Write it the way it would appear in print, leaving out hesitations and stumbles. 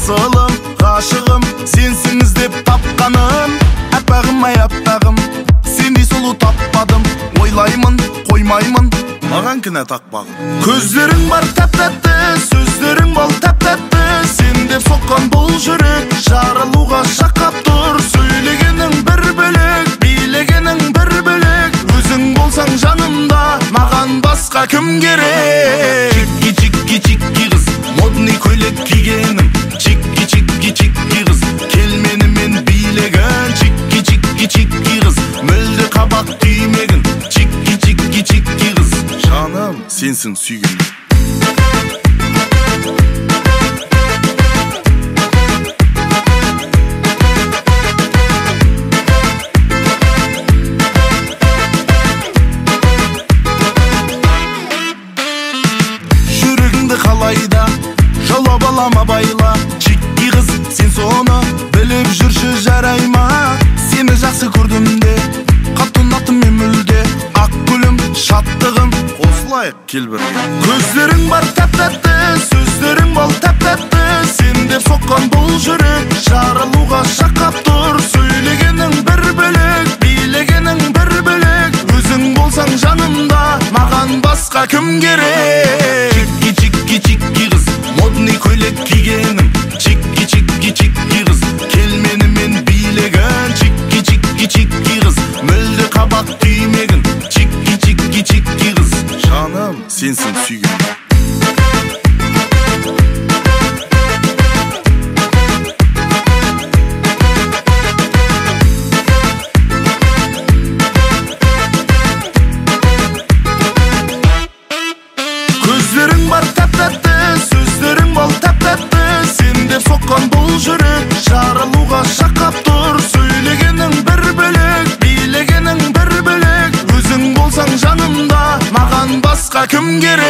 асылым, ғашығым, сенсің іздеп тапқаным. Аппағым, ай аппағым, сендей сұлу таппадым. Ойлаймын, қоймаймын, маған кінә тақпағым. Көздерің бар тәп-тәтті, сөздерің бол тәп-тәтті. Сен деп соққан бұл жүрек жарылуға шақап тұр. Сөйлегенің бір бөлек, билегенің бір бөлек. Өзің болсаң жанымда, маған басқа кім керек? Чикки-чикки-чикки қыз, модный көйлек кигенім. Чикки-чикки-чикки қыз, кел менімен билеген. Чикки-чикки-чикки қыз, мүлде қабақ түймегін. Чикки-чикки-чикки қыз, жаным, сенсің сүйген. Қалайда жауап алама байла. Чикки қыз, сен соны біліп жүрші жарай ма? Сені жақсы көрдім де, қатты ұнаттым мен мүлде. Ақ гүлім, шаттығым, қосылайық кел бірге. Көздерің бар тәп-тәтті, сөздерің бол тәп-тәтті. Сен деп соққан бұл жүрек жарылуға шақап тұр. Сөйлегенің бір бөлек, билегенің бір бөлек. Өзің болсаң жанымда, маған басқа кім керек? Чикки-чикки қыз, модный көйлек кигенім. Чикки-чикки-чикки қыз, кел менімен билеген. Чикки-чикки-чикки қыз, мүлде қабақ түймегін. Чикки-чикки-чикки қыз, жаным, сенсің сүйген. Көздерің бар тәп-тәтті, сөздерің бол тәп-тәтті. Сен деп соққан бұл жүрек жарылуға шақап тұр. Сөйлегенің бір бөлек, билегенің бір бөлек. Өзің болсаң жанымда, маған басқа кім керек?